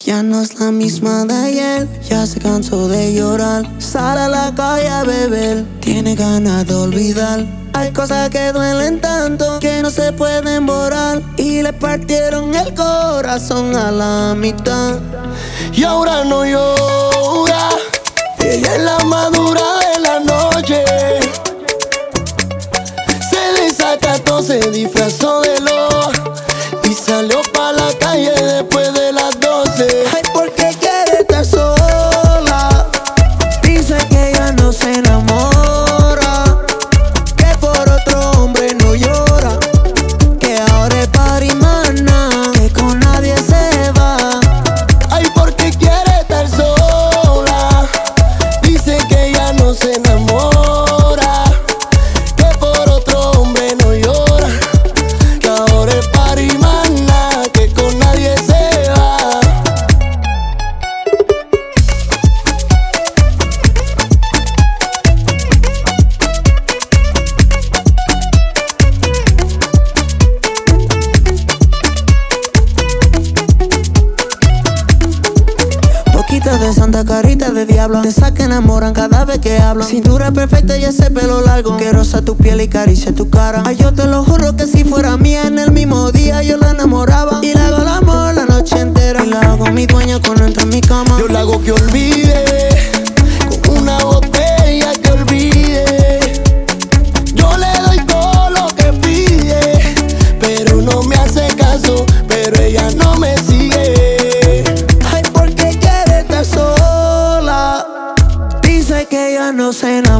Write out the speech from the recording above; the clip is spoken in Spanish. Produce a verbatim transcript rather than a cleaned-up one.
Ya no es la misma de ayer, ya se cansó de llorar. Sale a la calle a beber, tiene ganas de olvidar. Hay cosas que duelen tanto que no se pueden borrar. Y le partieron el corazón a la mitad. Y ahora no llora, ella es la madura de la noche. Se desacató, se disfrazó de loa y salió pa' la calle después de las doce. Ay, porque quiere estar sola. Dice que ya no se enamora, que por otro hombre no llora, que ahora es parimana, que con nadie se va. Ay, porque quiere estar sola. Dice que ya no se enamora, que por otro hombre no llora, que ahora es parimana, que con nadie se va. Poquito de santa, carita de diablo, de esas que enamoran cada vez que hablan. Cintura perfecta y ese pelo largo, que roza tu piel y caricia tu cara. Ay, yo te lo juro que si fuera mía en el mismo día yo la enamoraba. Y le hago el amor la noche entera, y la hago mi dueña cuando entra en mi cama. Yo la hago que olvide, con una botella que olvide. Yo le doy todo lo que pide, pero no me hace caso, pero ella no me sigue. Ay, porque quiere estar sola. Dice que ya no se enamora,